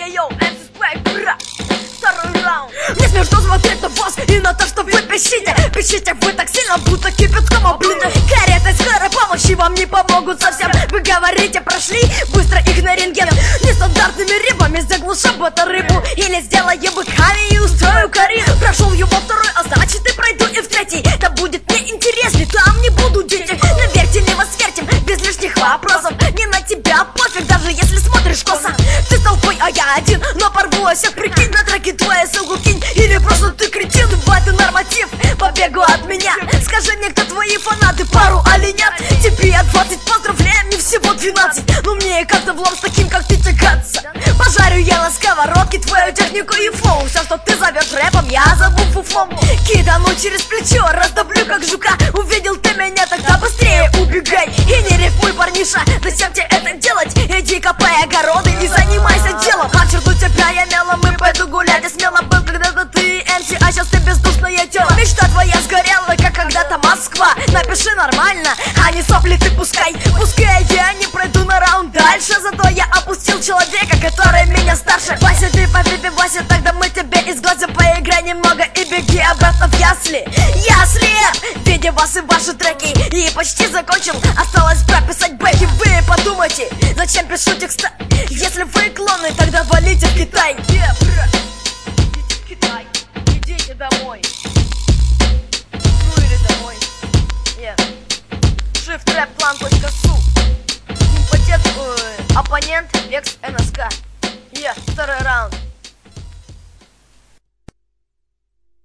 йоу, MC Spike, бра. Второй раунд. Мне смешно смотреть на вас и на то, что вы пищите. Пищите вы так сильно, будто кипятком облиты. Кареты скорой помощи вам не помогут совсем. Вы говорите, прошли быстро их на рентген. Нестандартными рибами заглушу будто рыбу. Или сделаю быками и устрою карьеру. Прошел его второй, а значит и пройду и в третий. Да будет мне интересней, там не буду дети. Наверьте ли вас вертим, без лишних вопросов. Не на тебя пофиг, даже если смотришь косо. Ты с толпой, а я один, но порву всех. Прикинь, на треки твои ссылку кинь. Или просто ты кретин, это норматив. Побегу от меня, скажи мне, кто твои фанаты, пару оленят. Тебе 20, поздравляю, мне всего 12. Но мне как-то влом с таким, как ты, тягаться. Пожарю я на сковородке твою технику и флоу. Все, что ты зовешь рэпом, я зову фуфлом. Кидану через плечо, раздоблю как жука. Увидел ты меня, тогда быстрее убегай. И не рифуй, парниша, зачем тебе это делать? Иди копай огороды и занимайся делом. Подчеркну тебя я мелом и пойду гулять. Я смело был когда-то ты MC, а сейчас ты бездушное тело. Мечта твоя сгорела, как когда-то Москва. Напиши нормально, а не сопли ты пускай. Пускай я не пройду на раунд дальше, зато я опустил человека, который меня старше. Вася, ты побеби, Вася, тогда мы тебе изгладим. Поиграй немного и беги обратно в ясли. Ясли! Видя вас и ваши треки, и почти закончил. Осталось прописать бэки. Вы подумайте, зачем пишу текста? Если вы клоны, тогда валите в Китай. Идите в Китай, идите домой. Ну или домой. shift-trap-plan.su. Импотент, оппонент, Лекс НСК. Второй раунд.